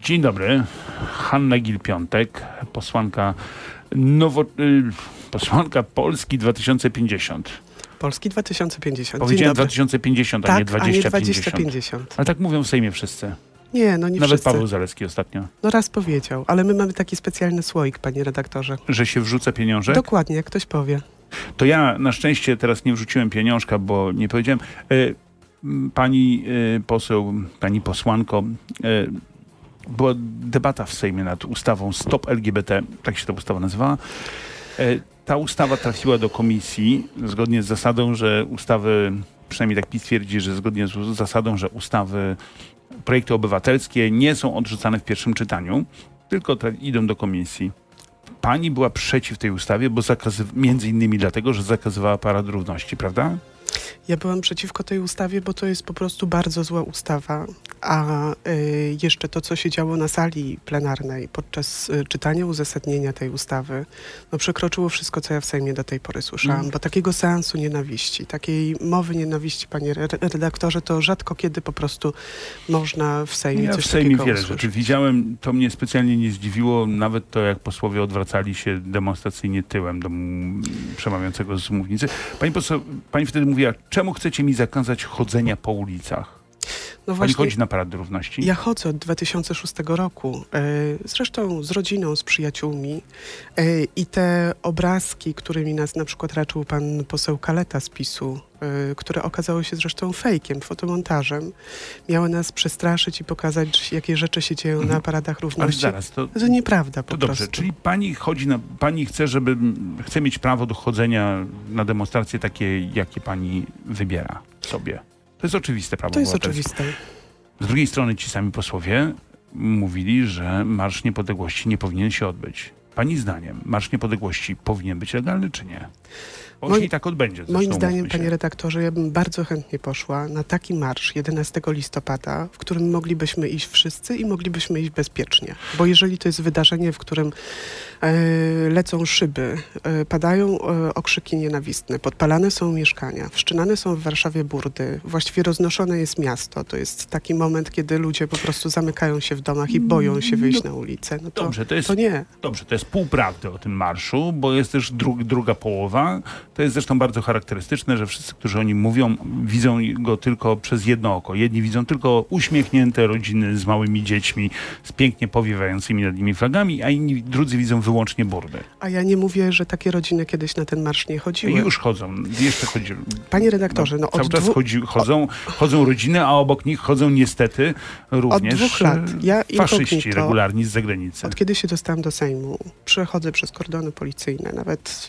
Dzień dobry. Hanna Gill-Piątek, posłanka posłanka Polski 2050. Polski 2050. Powiedziałem 2050, a tak, nie 2050. A nie 2050. Ale tak mówią w Sejmie wszyscy. Nie, no nie Nawet wszyscy. Paweł Zalewski ostatnio. No raz powiedział, ale my mamy taki specjalny słoik, panie redaktorze. Że się wrzuca pieniążek? Dokładnie, jak ktoś powie. To ja na szczęście teraz nie wrzuciłem pieniążka, bo nie powiedziałem. Pani poseł, pani posłanko, była debata w Sejmie nad ustawą Stop LGBT, tak się ta ustawa nazywała. Ta ustawa trafiła do komisji zgodnie z zasadą, że ustawy, przynajmniej tak PiS twierdzi, że zgodnie z zasadą, że ustawy, projekty obywatelskie nie są odrzucane w pierwszym czytaniu, tylko idą do komisji. Pani była przeciw tej ustawie, bo między innymi dlatego, że zakazywała Parad Równości, prawda? Ja byłam przeciwko tej ustawie, bo to jest po prostu bardzo zła ustawa. A jeszcze to, co się działo na sali plenarnej podczas czytania uzasadnienia tej ustawy, no przekroczyło wszystko, co ja w Sejmie do tej pory słyszałam. Bo takiego seansu nienawiści, takiej mowy nienawiści, panie redaktorze, to rzadko kiedy po prostu można w Sejmie coś takiego wiele usłyszeć. rzeczy widziałem, to mnie specjalnie nie zdziwiło, nawet to, jak posłowie odwracali się demonstracyjnie tyłem do przemawiającego z mównicy. Pani wtedy mówiła, czemu chcecie mi zakazać chodzenia po ulicach? No Pani właśnie, chodzi na Parady Równości? Ja chodzę od 2006 roku, zresztą z rodziną, z przyjaciółmi i te obrazki, którymi nas na przykład raczył pan poseł Kaleta z PiS-u, które okazały się zresztą fejkiem, fotomontażem, miały nas przestraszyć i pokazać, jakie rzeczy się dzieją na Paradach Równości. Ale zaraz, to nieprawda po to dobrze, prostu. czyli pani chce mieć prawo do chodzenia na demonstracje takie, jakie pani wybiera sobie. To jest oczywiste prawo. To jest oczywiste. Z drugiej strony ci sami posłowie mówili, że Marsz Niepodległości nie powinien się odbyć. Pani zdaniem Marsz Niepodległości powinien być legalny, czy nie? On się i tak odbędzie. Moim zdaniem, panie redaktorze, ja bym bardzo chętnie poszła na taki marsz 11 listopada, w którym moglibyśmy iść wszyscy i moglibyśmy iść bezpiecznie. Bo jeżeli to jest wydarzenie, w którym lecą szyby, padają okrzyki nienawistne, podpalane są mieszkania, wszczynane są w Warszawie burdy, właściwie roznoszone jest miasto. To jest taki moment, kiedy ludzie po prostu zamykają się w domach i boją się wyjść na ulicę. No to nie. Dobrze, to jest pół prawdy o tym marszu, bo jest też druga połowa. To jest zresztą bardzo charakterystyczne, że wszyscy, którzy o nim mówią, widzą go tylko przez jedno oko. Jedni widzą tylko uśmiechnięte rodziny z małymi dziećmi, z pięknie powiewającymi nad nimi flagami, a inni drudzy widzą wyłącznie burdy. A ja nie mówię, że takie rodziny kiedyś na ten marsz nie chodziły. Już chodzą. Jeszcze chodzi. Panie redaktorze, cały czas chodzą rodziny, a obok nich chodzą niestety również od 2 lat. faszyści regularni z zagranicy. Od kiedy się dostałam do Sejmu, przechodzę przez kordony policyjne. Nawet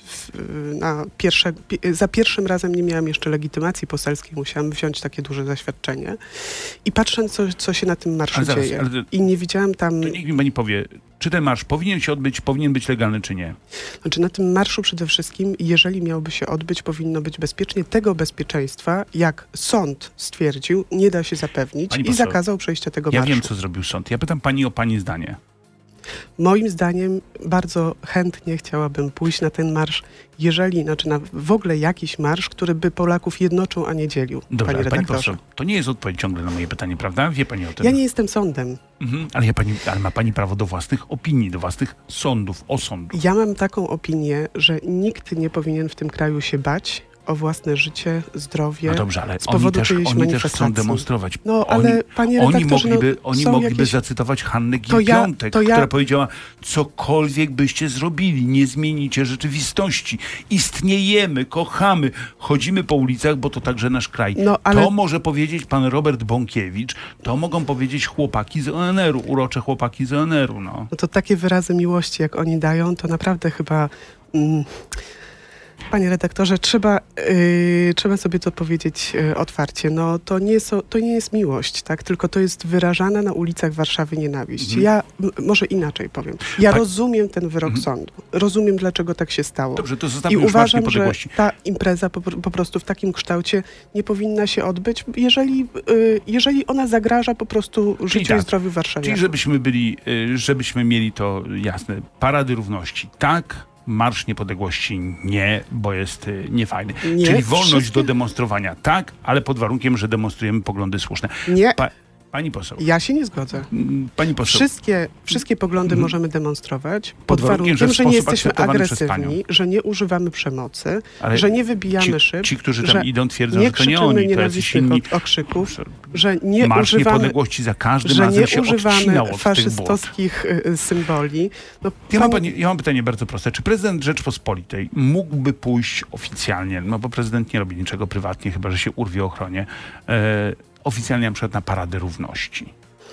za pierwszym razem nie miałam jeszcze legitymacji poselskiej, musiałam wziąć takie duże zaświadczenie. I patrzę, co się na tym marszu dzieje. I nie widziałam tam... To niech mi pani powie, czy ten marsz powinien się odbyć, powinien być legalny, czy nie? Znaczy na tym marszu przede wszystkim, jeżeli miałby się odbyć, powinno być bezpiecznie. Tego bezpieczeństwa, jak sąd stwierdził, nie da się zapewnić i zakazał przejścia tego marszu. Ja wiem, co zrobił sąd. Ja pytam pani o pani zdanie. Moim zdaniem bardzo chętnie chciałabym pójść na ten marsz, na w ogóle jakiś marsz, który by Polaków jednoczył, a nie dzielił. Dobrze, panie redaktorze. Pani poseł, to nie jest odpowiedź ciągle na moje pytanie, prawda? Wie pani o tym? Ja nie jestem sądem. Ale ma pani prawo do własnych opinii, do własnych osądów. Ja mam taką opinię, że nikt nie powinien w tym kraju się bać o własne życie, zdrowie, no dobrze, ale z powodu czyjejś oni też chcą demonstrować. Ale panie redaktorze, oni mogliby zacytować Hannę Gill-Piątek, która powiedziała, cokolwiek byście zrobili, nie zmienicie rzeczywistości. Istniejemy, kochamy, chodzimy po ulicach, bo to także nasz kraj. To może powiedzieć pan Robert Bąkiewicz, to mogą powiedzieć chłopaki z ONR-u, urocze chłopaki z ONR-u. No to takie wyrazy miłości, jak oni dają, to naprawdę chyba... Panie redaktorze, trzeba sobie to powiedzieć otwarcie. No, to nie jest miłość, tak? Tylko to jest wyrażana na ulicach Warszawy nienawiść. Ja może inaczej powiem. Ja rozumiem ten wyrok sądu. Rozumiem, dlaczego tak się stało. Dobrze, to zostawmy I już uważam, że ta impreza po prostu w takim kształcie nie powinna się odbyć, jeżeli ona zagraża po prostu życiu i zdrowiu warszawiaków. Czyli żebyśmy mieli to jasne. Parady Równości, tak. Marsz Niepodległości nie, bo jest niefajny. Czyli wolność do demonstrowania tak, ale pod warunkiem, że demonstrujemy poglądy słuszne. Nie. Pani poseł. Ja się nie zgodzę. Pani poseł. Wszystkie poglądy możemy demonstrować Pod warunkiem, że że nie sposób jesteśmy akceptowany przez agresywni, że nie używamy przemocy, Ale że nie wybijamy szyb. Ci, którzy tam że idą, twierdzą, nie że to nie krzyczymy oni, to jacyś nienawistnych inni. okrzyków, że nie Marsz używamy, Niepodległości za każdym że razem nie się odcinał używamy od tych błąd. faszystowskich symboli. No, Ja mam pytanie bardzo proste. Czy prezydent Rzeczpospolitej mógłby pójść oficjalnie, no bo prezydent nie robi niczego prywatnie, chyba że się urwie ochronie, oficjalnie na przykład na Paradę Równości?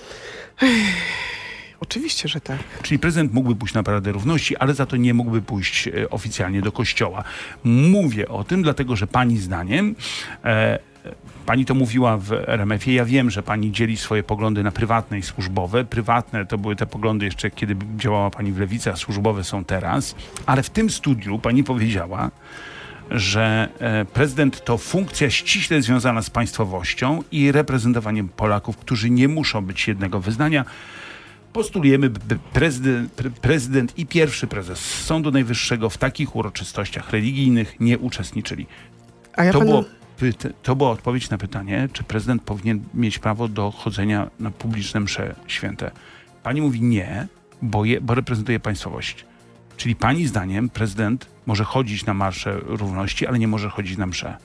Oczywiście, że tak. Czyli prezydent mógłby pójść na Paradę Równości, ale za to nie mógłby pójść oficjalnie do kościoła. Mówię o tym, dlatego że pani zdaniem, pani to mówiła w RMF-ie, ja wiem, że pani dzieli swoje poglądy na prywatne i służbowe. Prywatne to były te poglądy jeszcze, kiedy działała pani w Lewicy, a służbowe są teraz. Ale w tym studiu pani powiedziała, że prezydent to funkcja ściśle związana z państwowością i reprezentowaniem Polaków, którzy nie muszą być jednego wyznania. Postulujemy, by prezydent i pierwszy prezes Sądu Najwyższego w takich uroczystościach religijnych nie uczestniczyli. A ja To była odpowiedź na pytanie, czy prezydent powinien mieć prawo do chodzenia na publiczne msze święte. Pani mówi nie, bo reprezentuje państwowość. Czyli pani zdaniem prezydent może chodzić na marsze równości, ale nie może chodzić na msze.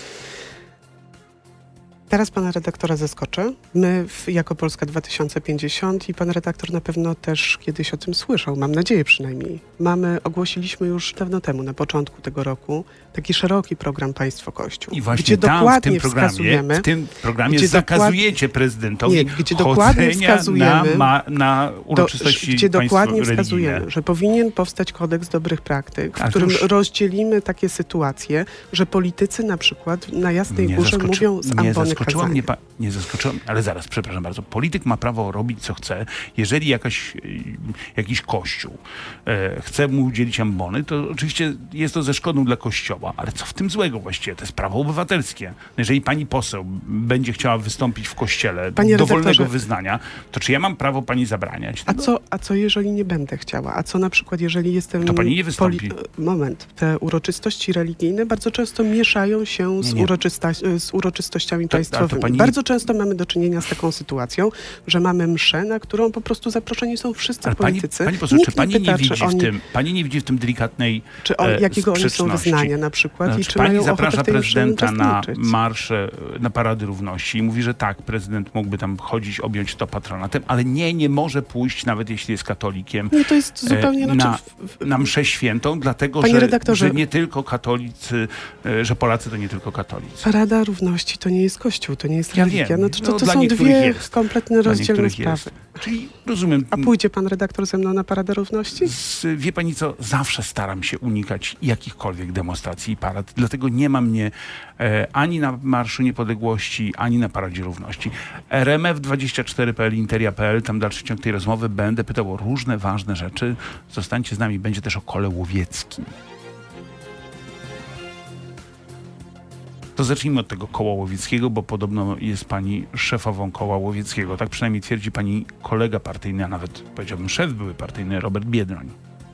Teraz pana redaktora zaskoczę. My jako Polska 2050 i pan redaktor na pewno też kiedyś o tym słyszał, mam nadzieję przynajmniej. Ogłosiliśmy już dawno temu, na początku tego roku, taki szeroki program Państwo Kościół. I właśnie gdzie tam, dokładnie w tym programie zakazujecie prezydentowi gdzie dokładnie wskazujemy na uroczystości gdzie dokładnie religijne. wskazujemy, że powinien powstać kodeks dobrych praktyk, w którym rozdzielimy takie sytuacje, że politycy na przykład na Jasnej Górze mówią z ambony kazania. Nie zaskoczyło mnie, ale zaraz, przepraszam bardzo. Polityk ma prawo robić, co chce. Jeżeli jakiś kościół chce mu udzielić ambony, to oczywiście jest to ze szkodą dla kościoła. Ale co w tym złego właściwie? To jest prawo obywatelskie. Jeżeli pani poseł będzie chciała wystąpić w kościele dowolnego wyznania, to czy ja mam prawo pani zabraniać? A co jeżeli nie będę chciała? A co na przykład jeżeli jestem... To pani nie wystąpi. Te uroczystości religijne bardzo często mieszają się z uroczystościami państwowymi. Bardzo często mamy do czynienia z taką sytuacją, że mamy mszę, na którą po prostu zaproszeni są wszyscy politycy. Pani poseł, czy pani nie widzi w tym delikatnej jakiego oni są wyznania na przykład i czy pani mają zaprasza prezydenta na uczestniczyć? marsze, na Parady Równości i mówi, że tak, prezydent mógłby tam chodzić, objąć to patronatem, ale nie może pójść, nawet jeśli jest katolikiem, nie, to jest zupełnie na mszę świętą, dlatego że nie tylko katolicy, że Polacy to nie tylko katolicy. Parada Równości to nie jest kościół, to nie jest religia. Wiem, to są dwie kompletnie rozdzielne sprawy. Czyli rozumiem. A pójdzie pan redaktor ze mną na Paradę Równości? Wie pani co, zawsze staram się unikać jakichkolwiek demonstracji i parad, dlatego nie ma mnie ani na Marszu Niepodległości, ani na Paradzie Równości. RMF24.pl, Interia.pl, tam dalszy ciąg tej rozmowy, będę pytał o różne ważne rzeczy. Zostańcie z nami, będzie też o Kole Łowieckim. To zacznijmy od tego Koła Łowieckiego, bo podobno jest pani szefową Koła Łowieckiego. Tak przynajmniej twierdzi pani kolega partyjny, a nawet powiedziałbym szef były partyjny, Robert Biedroń.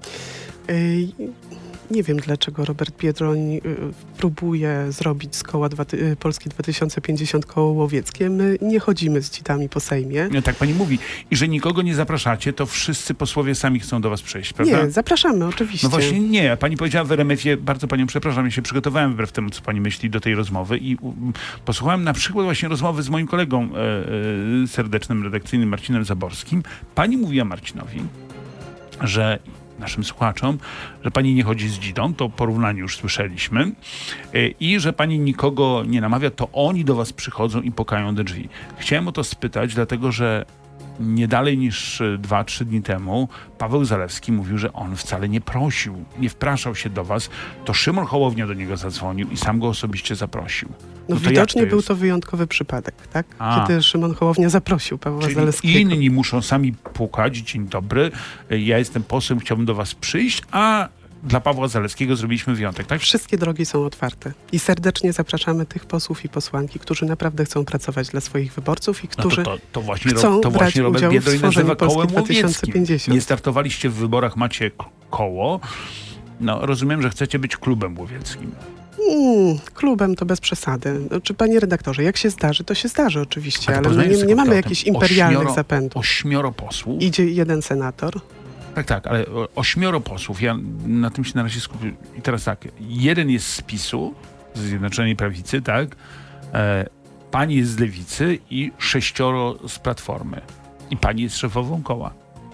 Nie wiem, dlaczego Robert Biedroń próbuje zrobić z koła Polski 2050 koło łowieckie. My nie chodzimy z dzitami po Sejmie. Tak pani mówi. I że nikogo nie zapraszacie, to wszyscy posłowie sami chcą do was przyjść, prawda? Nie, zapraszamy, oczywiście. No właśnie nie. Pani powiedziała w RMF-ie, bardzo panią przepraszam, ja się przygotowałem wbrew temu, co pani myśli do tej rozmowy i posłuchałem na przykład właśnie rozmowy z moim kolegą serdecznym, redakcyjnym Marcinem Zaborskim. Pani mówiła Marcinowi, że naszym słuchaczom, że pani nie chodzi z dzidą, to porównanie już słyszeliśmy, i że pani nikogo nie namawia, to oni do was przychodzą i pukają do drzwi. Chciałem o to spytać, dlatego że nie dalej niż 2-3 dni temu Paweł Zalewski mówił, że on wcale nie prosił, nie wpraszał się do was, to Szymon Hołownia do niego zadzwonił i sam go osobiście zaprosił. No widocznie był to wyjątkowy przypadek, tak? Kiedy Szymon Hołownia zaprosił Pawła Zalewskiego. Inni muszą sami pukać, dzień dobry, ja jestem posłem, chciałbym do was przyjść, a dla Pawła Zalewskiego zrobiliśmy wyjątek, tak? Wszystkie drogi są otwarte i serdecznie zapraszamy tych posłów i posłanki, którzy naprawdę chcą pracować dla swoich wyborców i którzy to właśnie chcą brać Robert udział w Biedroń stworzeniu nazywa Polski kołem 2050. Nie startowaliście w wyborach, macie koło. No, rozumiem, że chcecie być klubem łowieckim. Klubem to bez przesady. Znaczy, panie redaktorze, jak się zdarzy, to się zdarzy oczywiście, ale nie mamy jakichś imperialnych zapędów. 8 posłów. Idzie jeden senator. Tak, ale 8 posłów. Ja na tym się na razie skupię. I teraz tak, jeden jest z PiS-u, z Zjednoczonej Prawicy, tak? Pani jest z Lewicy i 6 z Platformy. I pani jest szefową koła.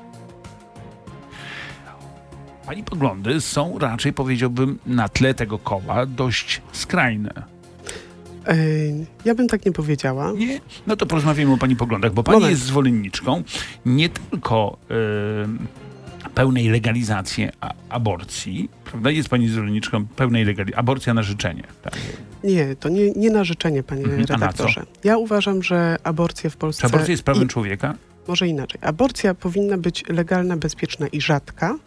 Pani poglądy są raczej, powiedziałbym, na tle tego koła dość skrajne. Ja bym tak nie powiedziała. Nie? No to porozmawiamy o pani poglądach, bo pani jest zwolenniczką nie tylko pełnej legalizacji aborcji, prawda? Jest pani zwolenniczką pełnej legalizacji, aborcja na życzenie. Tak? Nie, to nie na życzenie, panie redaktorze. A na co? Ja uważam, że aborcja w Polsce... Czy aborcja jest prawem człowieka? Może inaczej. Aborcja powinna być legalna, bezpieczna i rzadka.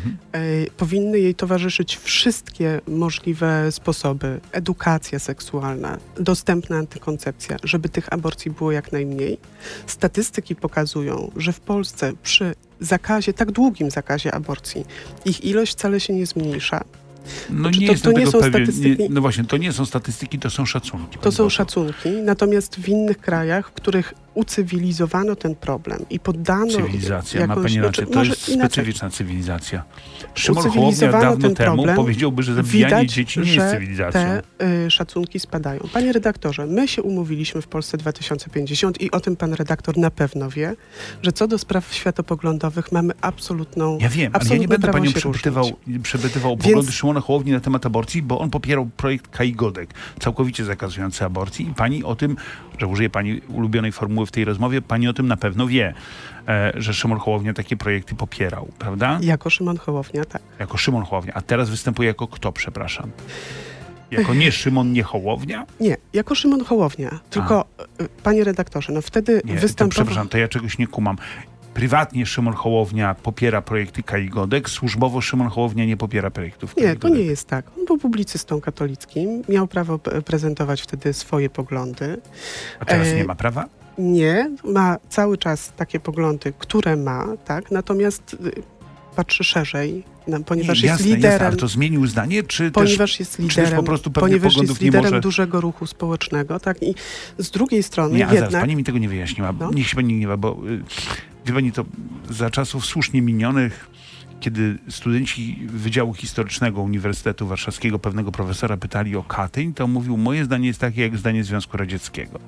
Powinny jej towarzyszyć wszystkie możliwe sposoby. Edukacja seksualna, dostępna antykoncepcja, żeby tych aborcji było jak najmniej. Statystyki pokazują, że w Polsce przy zakazie, tak długim zakazie aborcji, ich ilość wcale się nie zmniejsza. No znaczy, nie jestem to nie tego są pewien. statystyki. No właśnie, to nie są statystyki, to są szacunki. To są szacunki, natomiast w innych krajach, w których ucywilizowano ten problem i poddano... Cywilizacja, ma pani rację, to jest specyficzna cywilizacja. Szymon Hołownia dawno temu powiedziałby, że zabijanie dzieci nie jest cywilizacją. Te szacunki spadają. Panie redaktorze, my się umówiliśmy w Polsce 2050 i o tym pan redaktor na pewno wie, że co do spraw światopoglądowych mamy absolutną... Ja wiem, ale ja nie będę panią przepytywał poglądy Szymona Hołowni na temat aborcji, bo on popierał projekt Kai Godek, całkowicie zakazujący aborcji i pani o tym, że użyje pani ulubionej formuły w tej rozmowie, pani o tym na pewno wie, że Szymon Hołownia takie projekty popierał, prawda? Jako Szymon Hołownia, tak. Jako Szymon Hołownia. A teraz występuje jako kto, przepraszam? Jako nie Szymon, nie Hołownia? Nie, jako Szymon Hołownia. Tylko, panie redaktorze, no wtedy występował... Przepraszam, to ja czegoś nie kumam. Prywatnie Szymon Hołownia popiera projekty Kai Godek, służbowo Szymon Hołownia nie popiera projektów Kai Godek. Nie, to nie jest tak. On był publicystą katolickim, miał prawo prezentować wtedy swoje poglądy. A teraz nie ma prawa? Nie, ma cały czas takie poglądy, które ma, tak, natomiast patrzy szerzej, ponieważ jest liderem... Jasne, ale to zmienił zdanie, czy ponieważ też, jest liderem, czy też po prostu pewnych ponieważ poglądów jest liderem nie może... dużego ruchu społecznego, tak, i z drugiej strony nie, jednak... zaraz, pani mi tego nie wyjaśniła, niech się pani nie gniewa, bo wie pani, to za czasów słusznie minionych, kiedy studenci Wydziału Historycznego Uniwersytetu Warszawskiego pewnego profesora pytali o Katyń, to mówił, moje zdanie jest takie jak zdanie Związku Radzieckiego.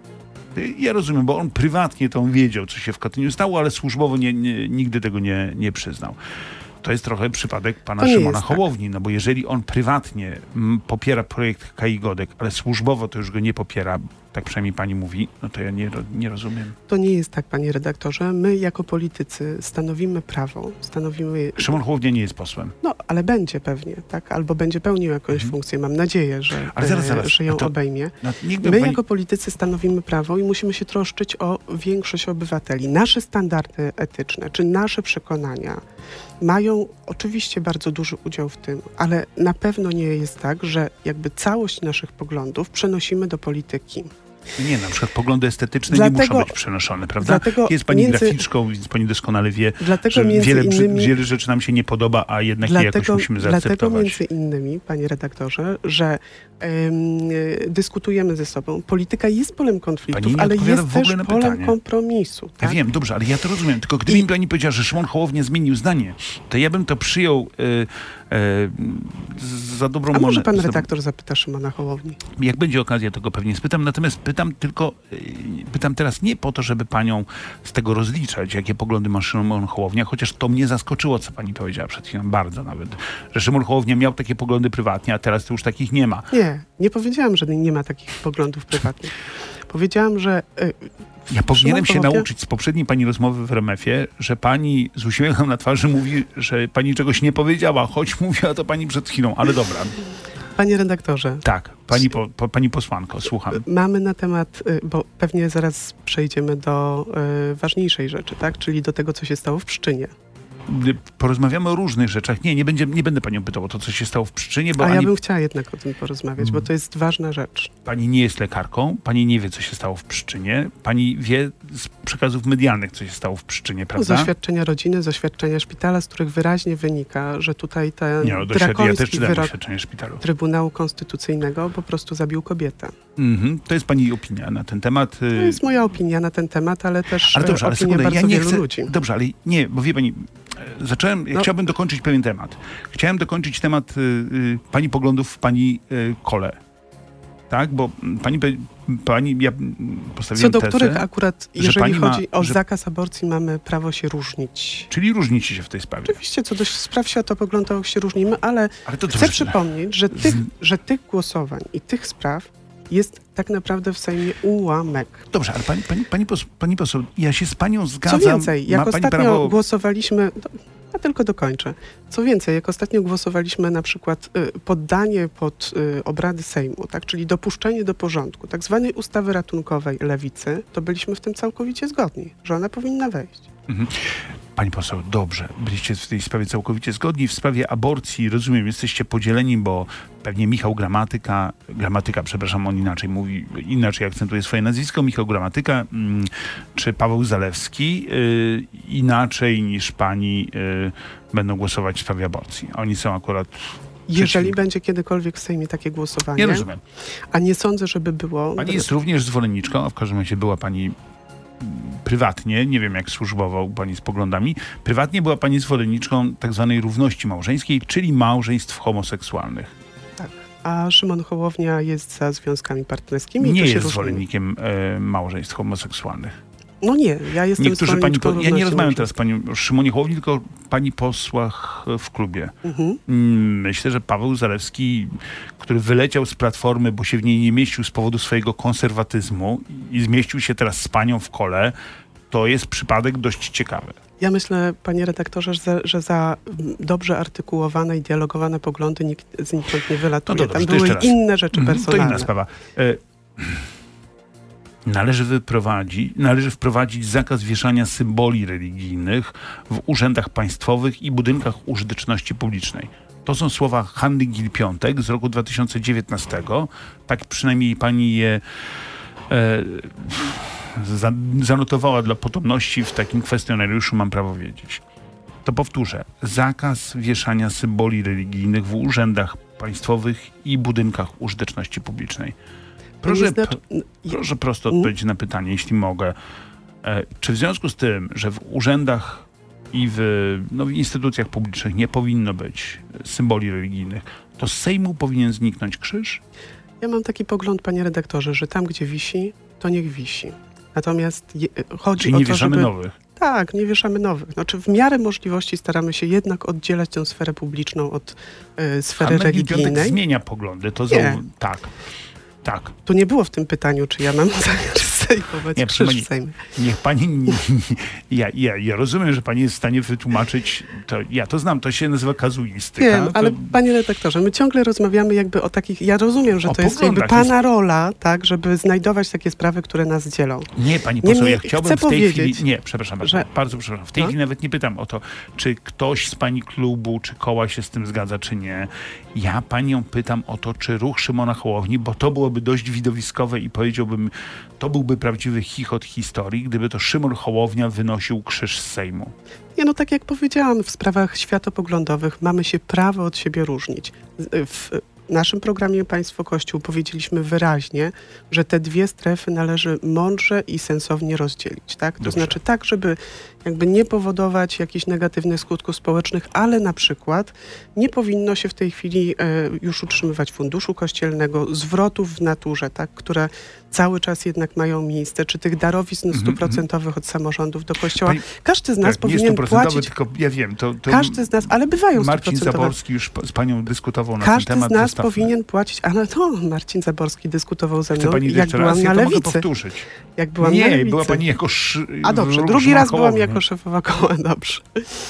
Ja rozumiem, bo on prywatnie to wiedział, co się w Katyniu stało, ale służbowo nigdy tego nie przyznał. To jest trochę przypadek pana Szymona Hołowni, no bo jeżeli on prywatnie popiera projekt Kai Godek, ale służbowo to już go nie popiera, tak przynajmniej pani mówi, no to ja nie rozumiem. To nie jest tak, panie redaktorze. My jako politycy stanowimy prawo, stanowimy... Szymon Hołownia nie jest posłem. No, ale będzie pewnie, tak? Albo będzie pełnił jakąś funkcję. Mam nadzieję, że ją obejmie. My jako politycy stanowimy prawo i musimy się troszczyć o większość obywateli. Nasze standardy etyczne, czy nasze przekonania mają oczywiście bardzo duży udział w tym, ale na pewno nie jest tak, że jakby całość naszych poglądów przenosimy do polityki. Nie, na przykład poglądy estetyczne nie muszą być przenoszone, prawda? Jest pani graficzką, więc pani doskonale wie, że wiele rzeczy nam się nie podoba, a jednak je jakoś musimy zaakceptować. Dlatego między innymi, panie redaktorze, że dyskutujemy ze sobą. Polityka jest polem konfliktów, ale jest też polem kompromisu. Tak? Ja wiem, dobrze, ale ja to rozumiem. Tylko gdyby mi pani powiedziała, że Szymon Hołownia zmienił zdanie, to ja bym to przyjął za dobrą monetę. A może pan redaktor zapyta Szymona Hołowni? Jak będzie okazja, to go pewnie spytam. Natomiast pytam teraz nie po to, żeby panią z tego rozliczać, jakie poglądy ma Szymon Hołownia, chociaż to mnie zaskoczyło, co pani powiedziała przed chwilą, bardzo nawet, że Szymon Hołownia miał takie poglądy prywatnie, a teraz to już takich nie ma. Nie powiedziałam, że nie ma takich poglądów prywatnych. Powiedziałam, że... Ja powinienem się nauczyć z poprzedniej pani rozmowy w RMF-ie, że pani z uśmiechem na twarzy mówi, że pani czegoś nie powiedziała, choć mówiła to pani przed chwilą, ale dobra. Panie redaktorze. Tak, pani posłanko, słucham. Mamy na temat, bo pewnie zaraz przejdziemy do ważniejszej rzeczy, tak? Czyli do tego, co się stało w Pszczynie. porozmawiamy o różnych rzeczach. Nie będę panią pytał o to, co się stało w Pszczynie, bo ja bym chciała jednak o tym porozmawiać, bo to jest ważna rzecz. Pani nie jest lekarką, pani nie wie, co się stało w Pszczynie, pani wie z przekazów medialnych, co się stało w Pszczynie, prawda? Z doświadczenia rodziny, z doświadczenia szpitala, z których wyraźnie wynika, że tutaj ten ja też czytałem doświadczenie szpitalu. Trybunału Konstytucyjnego po prostu zabił kobietę. To jest pani opinia na ten temat? To jest moja opinia na ten temat, ale też opinia sekundę, bardzo wielu ludzi. Dobrze, ale nie, bo wie pani, chciałbym dokończyć pewien temat. Chciałem dokończyć temat pani poglądów w pani kole. Tak, bo ja postawiłem co do tezę, których akurat, jeżeli chodzi o że zakaz aborcji, mamy prawo się różnić. Czyli różnicie się w tej sprawie. Oczywiście, co do spraw światopoglądowych się różnimy, ale chcę przypomnieć, że tych głosowań i tych spraw jest tak naprawdę w Sejmie ułamek. Dobrze, ale pani poseł, ja się z panią zgadzam. Co więcej, jak ostatnio głosowaliśmy... Ja tylko dokończę. Co więcej, jak ostatnio głosowaliśmy na przykład poddanie pod obrady Sejmu, tak, czyli dopuszczenie do porządku tak zwanej ustawy ratunkowej Lewicy, to byliśmy w tym całkowicie zgodni, że ona powinna wejść. Pani poseł, dobrze, byliście w tej sprawie całkowicie zgodni. W sprawie aborcji, rozumiem, jesteście podzieleni, bo pewnie Michał Gramatyka, przepraszam, on inaczej mówi, inaczej akcentuje swoje nazwisko, Michał Gramatyka, czy Paweł Zalewski, inaczej niż pani będą głosować w sprawie aborcji. Oni są akurat... Jeżeli będzie kiedykolwiek w Sejmie takie głosowanie, nie rozumiem. A nie sądzę, żeby było... Pani jest również zwolenniczką, a w każdym razie była pani prywatnie, nie wiem jak służbowo pani z poglądami, prywatnie była pani zwolenniczką tak zwanej równości małżeńskiej, czyli małżeństw homoseksualnych. Tak. A Szymon Hołownia jest za związkami partnerskimi. Nie jest zwolennikiem małżeństw homoseksualnych. No nie, ja jestem zwolenniczką ja nie rozmawiam teraz pani o Szymonie Hołowni, tylko pani posłach w klubie. Myślę, że Paweł Zalewski, który wyleciał z Platformy, bo się w niej nie mieścił z powodu swojego konserwatyzmu i zmieścił się teraz z panią w kole, to jest przypadek dość ciekawy. Ja myślę, panie redaktorze, że za dobrze artykułowane i dialogowane poglądy nikt znikąd nie wylatuje. No to dobrze, tam były inne rzeczy personalne. To inna sprawa. Należy wprowadzić zakaz wieszania symboli religijnych w urzędach państwowych i budynkach użyteczności publicznej. To są słowa Hanny Gill-Piątek z roku 2019. Tak przynajmniej pani je zanotowała dla potomności w takim kwestionariuszu, mam prawo wiedzieć. To powtórzę. Zakaz wieszania symboli religijnych w urzędach państwowych i budynkach użyteczności publicznej. Proszę prosto odpowiedzieć na pytanie, jeśli mogę. Czy w związku z tym, że w urzędach i w instytucjach publicznych nie powinno być symboli religijnych, to z Sejmu powinien zniknąć krzyż? Ja mam taki pogląd, panie redaktorze, że tam, gdzie wisi, to niech wisi. Natomiast chodzi Czyli o to, nie wieszamy nowych? Tak, nie wieszamy nowych. Znaczy w miarę możliwości staramy się jednak oddzielać tę sferę publiczną od sfery religijnej. Zmienia poglądy. Tak. Tu nie było w tym pytaniu, czy ja mam zamiar sejmować krzyż w Sejmie. Niech pani... Ja rozumiem, że pani jest w stanie wytłumaczyć... Ja to znam, to się nazywa kazuistyka. Wiem, ale panie redaktorze, my ciągle rozmawiamy jakby o takich... Ja rozumiem, że to jest jakby pana rola, tak, żeby znajdować takie sprawy, które nas dzielą. Nie, pani poseł, ja chciałbym w tej chwili... Nie, przepraszam bardzo przepraszam. W tej chwili nawet nie pytam o to, czy ktoś z pani klubu, czy koła się z tym zgadza, czy nie. Ja panią pytam o to, czy ruch Szymona Hołowni, bo to byłoby dość widowiskowe i powiedziałbym, to byłby prawdziwy chichot historii, gdyby to Szymon Hołownia wynosił krzyż z Sejmu. Nie, tak jak powiedziałam, w sprawach światopoglądowych mamy się prawo od siebie różnić. W naszym programie Państwo Kościół powiedzieliśmy wyraźnie, że te dwie strefy należy mądrze i sensownie rozdzielić. Tak? To znaczy tak, żeby jakby nie powodować jakichś negatywnych skutków społecznych, ale na przykład nie powinno się w tej chwili już utrzymywać funduszu kościelnego, zwrotów w naturze, tak, które cały czas jednak mają miejsce, czy tych darowizn 100% od samorządów do kościoła. Każdy z nas powinien płacić... Tylko ja wiem, każdy z nas, ale bywają 100%. Marcin Zaborski już z panią dyskutował na ten temat. Każdy z nas powinien płacić, ale to Marcin Zaborski dyskutował ze mną, jak byłam na Lewicy. Powtórzyć. Jak byłam na Lewicy. Była pani jako A dobrze, drugi raz byłam jako szefowa koła, dobrze.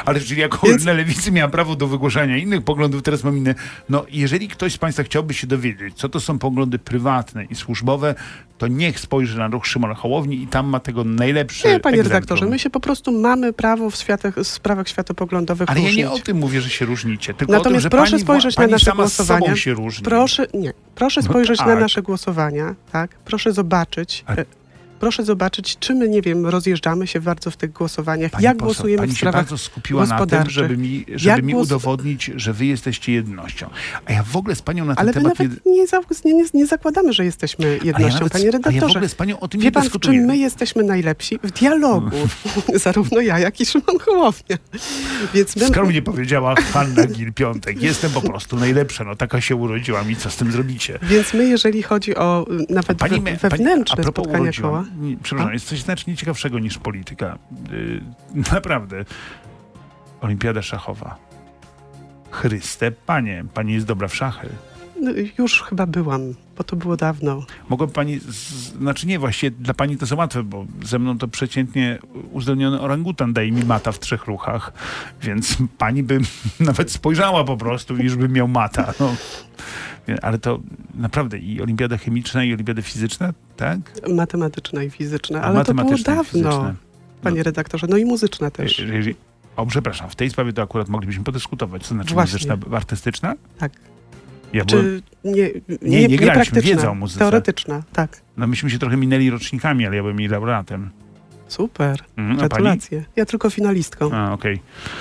Ale czyli jako na lewicy miałem prawo do wygłaszania innych poglądów, teraz mam inne. No, jeżeli ktoś z państwa chciałby się dowiedzieć, co to są poglądy prywatne i służbowe, to niech spojrzy na ruch Szymona Hołowni i tam ma tego najlepszy Nie, panie egzemplarz. redaktorze, my się po prostu mamy prawo w sprawach światopoglądowych Ale różnić. ja nie o tym mówię, że się różnicie, tylko Natomiast o tym, że proszę pani, spojrzeć pani na nasze sama głosowania. z sobą się różni. Proszę No spojrzeć na tak. nasze głosowania, tak? Proszę zobaczyć, czy my, nie wiem, rozjeżdżamy się bardzo w tych głosowaniach, Pani jak poseł, głosujemy pani w się sprawach bardzo skupiła na tym, gospodarczych. żeby mi udowodnić, że wy jesteście jednością. A ja w ogóle z panią na ten Ale my temat nawet nie zakładamy, że jesteśmy jednością, panie ale ja w redaktorze. ogóle z panią o tym Wie nie pan, w dyskutuję. czym my jesteśmy najlepsi? W dialogu. Zarówno ja, jak i Szymon Hołownia. Więc my... Skoro mnie powiedziała Hanna Gil-Piątek, jestem po prostu najlepsza, no taka się urodziłam i co z tym zrobicie? Więc my, jeżeli chodzi o nawet wewnętrzne spotkania koła... Przepraszam, jest coś znacznie ciekawszego niż polityka. Naprawdę. Olimpiada szachowa. Chryste, pani jest dobra w szachy. No, już chyba byłam, bo to było dawno. Mogła pani, znaczy nie, właściwie dla pani to jest łatwe, bo ze mną to przeciętnie uzdolniony orangutan daje mi mata w 3 ruchach, więc pani by nawet spojrzała po prostu, iż by miał mata. No. Ale to naprawdę i olimpiada chemiczna, i olimpiada fizyczna, tak? Matematyczna i fizyczna, ale to było dawno, panie redaktorze. No i muzyczna też. O, przepraszam, w tej sprawie to akurat moglibyśmy podyskutować. Co znaczy Właśnie. muzyczna, artystyczna? Tak. Ja Czy nie graliśmy, praktyczna, wiedzą o muzyce. teoretyczna, tak. No myśmy się trochę minęli rocznikami, ale ja byłem jej laureatem. Super, a gratulacje. pani? Ja tylko finalistką. A, okej.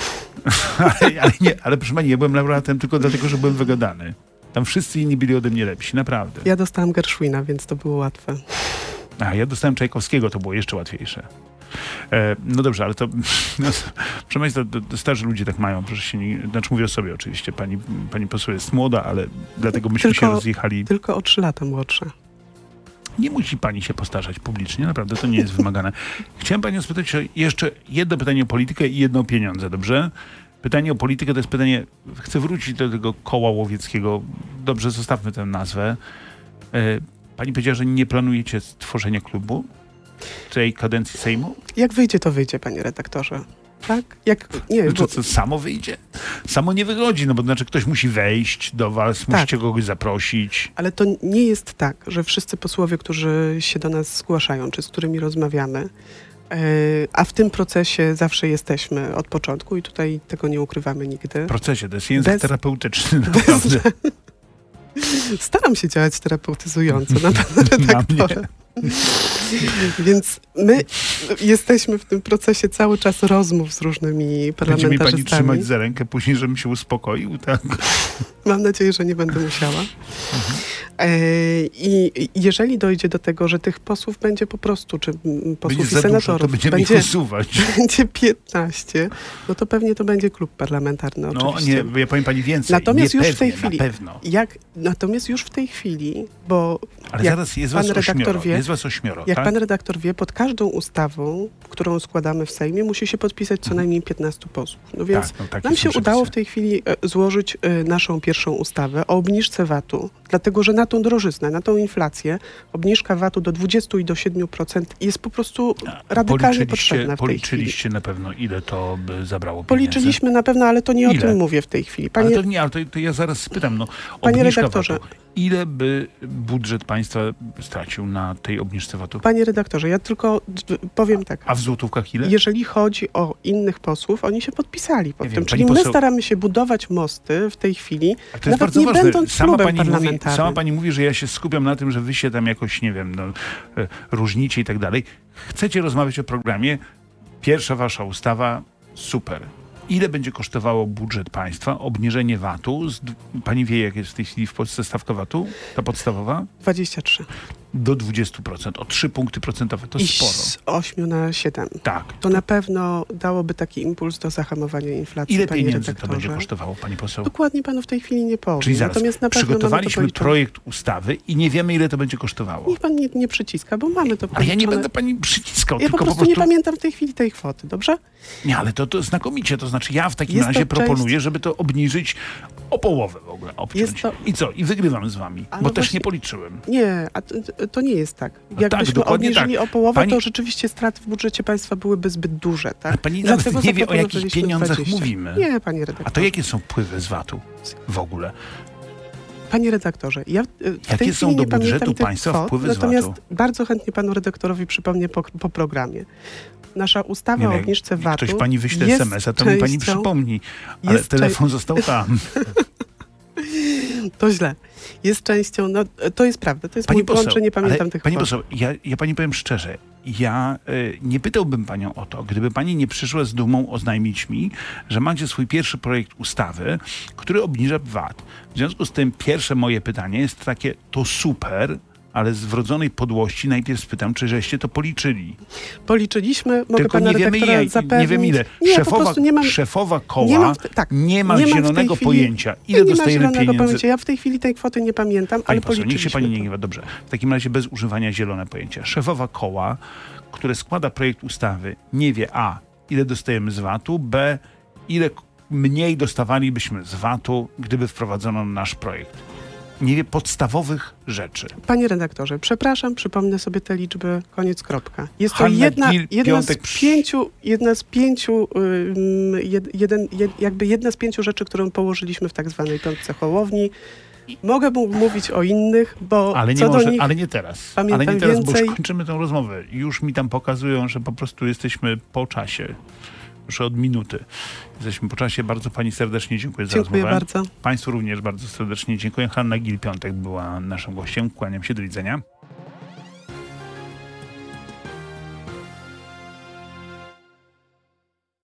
Ale proszę pani, ja byłem laureatem tylko dlatego, że byłem wygadany. Tam wszyscy inni byli ode mnie lepsi, naprawdę. Ja dostałam Gershwina, więc to było łatwe. A ja dostałem Czajkowskiego, to było jeszcze łatwiejsze. No dobrze, ale to no, proszę państwa, to starzy ludzie tak mają, proszę się nie, znaczy mówię o sobie oczywiście, pani poseł jest młoda, ale dlatego myśmy się rozjechali. Tylko o 3 lata młodsza. Nie musi pani się postarzać publicznie, naprawdę to nie jest wymagane. Chciałem panią spytać jeszcze jedno pytanie o politykę i jedno o pieniądze, dobrze? Pytanie o politykę to jest pytanie, chcę wrócić do tego koła łowieckiego, dobrze, zostawmy tę nazwę. Pani powiedziała, że nie planujecie stworzenia klubu w tej kadencji Sejmu? Jak wyjdzie, to wyjdzie, panie redaktorze. Tak? Co, samo wyjdzie? Samo nie wychodzi, no bo znaczy ktoś musi wejść do was, musicie kogoś zaprosić. Ale to nie jest tak, że wszyscy posłowie, którzy się do nas zgłaszają, czy z którymi rozmawiamy, a w tym procesie zawsze jesteśmy od początku i tutaj tego nie ukrywamy nigdy. W procesie, to jest język terapeutyczny, naprawdę. Staram się działać terapeutyzująco na pana redaktorze. Więc my jesteśmy w tym procesie cały czas rozmów z różnymi parlamentarzystami. Będzie mi pani trzymać za rękę później, żebym się uspokoił, tak? Mam nadzieję, że nie będę musiała. I jeżeli dojdzie do tego, że tych posłów będzie po prostu, czy posłów i senatorów, to będziemy ich usuwać. Będzie 15, no to pewnie to będzie klub parlamentarny oczywiście. No nie, ja powiem pani więcej. Natomiast nie już pewnie, w tej chwili, na pewno. Natomiast już w tej chwili, bo ale zaraz jest was ośmioro. Jest was 8, jak tak? pan redaktor wie, pod każdą ustawą, którą składamy w Sejmie, musi się podpisać co najmniej 15 posłów. No więc nam się udało w tej chwili złożyć naszą pierwszą ustawę o obniżce VAT-u, dlatego że na tą drożyznę, na tą inflację, obniżka VAT-u do 20 i do 7% jest po prostu radykalnie potrzebna w tej chwili. Policzyliście na pewno, ile to by zabrało pieniędzy? Policzyliśmy na pewno, ale to nie o tym mówię w tej chwili. Ale to ja zaraz spytam. No, panie redaktorze, ile by budżet państwa stracił na tej obniżce VAT-u? Panie redaktorze, ja tylko powiem tak. A w złotówkach ile? Jeżeli chodzi o innych posłów, oni się podpisali pod tym. Czyli my staramy się budować mosty w tej chwili, to jest nawet nie ważne. będąc klubem parlamentarnym. Sama pani mówi, że ja się skupiam na tym, że wy się tam jakoś, nie wiem, różnicie i tak dalej. Chcecie rozmawiać o programie, pierwsza wasza ustawa, super. Ile będzie kosztowało budżet państwa obniżenie VAT-u? Pani wie, jak jest w tej chwili w Polsce stawka VAT-u? Ta podstawowa? 23. Do 20%. O 3 punkty procentowe. To sporo. Z 8 na 7. Tak. To na pewno dałoby taki impuls do zahamowania inflacji. Ile pieniędzy to będzie kosztowało, pani poseł? Dokładnie panu w tej chwili nie powiem. Czyli zaraz, natomiast na pewno przygotowaliśmy projekt ustawy i nie wiemy, ile to będzie kosztowało. Niech pan nie przyciska, bo mamy to. Ale ja nie będę pani przyciskał. Ja tylko po prostu nie pamiętam w tej chwili tej kwoty, dobrze? Nie, ale to znakomicie. To znaczy ja w takim razie proponuję, żeby to obniżyć o połowę w ogóle, obciąć. I co? I wygrywam z wami, bo też nie policzyłem. Nie, to nie jest tak. tak, Jakbyśmy dokładnie obniżyli tak. o połowę, Pani- to rzeczywiście straty w budżecie państwa byłyby zbyt duże. Tak? Ale pani Dlatego nawet nie wie, o jakich zaproponowaliśmy pieniądzach 20. mówimy. Nie, panie redaktorze. A to jakie są wpływy z VAT-u w ogóle? Panie redaktorze, ja w Jakie tej są chwili do nie pamiętam budżetu tych państwa kwot, wpływy z natomiast VAT-u? bardzo chętnie panu redaktorowi przypomnę po programie. Nasza ustawa o obniżce VAT-u Ktoś pani wyśle jest SMS-a, to mi pani częścią- przypomni. Ale jest telefon został tam. To źle. Jest częścią, no to jest prawda, to jest Pani mój błąd, poseł, że nie pamiętam ale tych pani kwot. poseł, ja pani powiem szczerze, ja nie pytałbym panią o to, gdyby pani nie przyszła z dumą oznajmić mi, że macie swój pierwszy projekt ustawy, który obniża VAT. W związku z tym pierwsze moje pytanie jest takie, to super, ale z wrodzonej podłości najpierw spytam, czy żeście to policzyli. Policzyliśmy, mogę Tylko pana nie wiemy, redaktora zapewnić. nie wiem ile. Nie, po prostu nie mam... Szefowa koła nie mam w te- tak, nie ma nie mam w tej zielonego chwili- pojęcia, ile nie ma dostajemy zielonego pieniędzy. pojęcia. Ja w tej chwili tej kwoty nie pamiętam, Pani ale poseł, niech policzyliśmy się pani nie to. gniewa. Dobrze. W takim razie bez używania zielone pojęcia. Szefowa koła, które składa projekt ustawy, nie wie a, ile dostajemy z VAT-u, b, ile mniej dostawalibyśmy z VAT-u, gdyby wprowadzono nasz projekt. Nie wie podstawowych rzeczy. Panie redaktorze, przepraszam, przypomnę sobie te liczby, koniec, kropka. Jest to Hanna jedna Gil-Piątek z pięciu rzeczy, którą położyliśmy w tak zwanej piątce Hołowni. Mogę mówić o innych, bo Ale nie, co do nich... ale nie teraz. pamiętam Ale nie teraz, bo więcej. już kończymy tę rozmowę. Już mi tam pokazują, że po prostu jesteśmy po czasie. Już od minuty. Jesteśmy po czasie. Bardzo pani serdecznie dziękuję za Dziękuję rozmowę. bardzo. Państwu również bardzo serdecznie dziękuję. Hanna Gil-Piątek była naszym gościem. Kłaniam się, do widzenia.